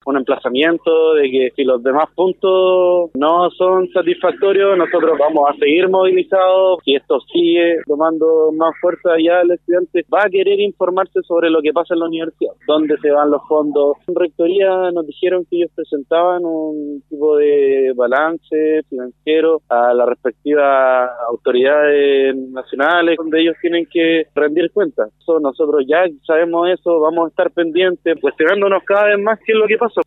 un emplazamiento de que si los demás puntos no son satisfactorios, nosotros vamos a seguir movilizados. Si esto sigue tomando más fuerza, ya el estudiante va a querer informarse sobre lo que pasa en la universidad, dónde se van los fondos. En rectoría nos dijeron que ellos presentaban un tipo de balance financiero a las respectivas autoridades nacionales, donde ellos tienen que rendir cuentas. Nosotros ya sabemos eso, vamos a estar pendientes, cuestionándonos cada vez más qué es lo que pasa.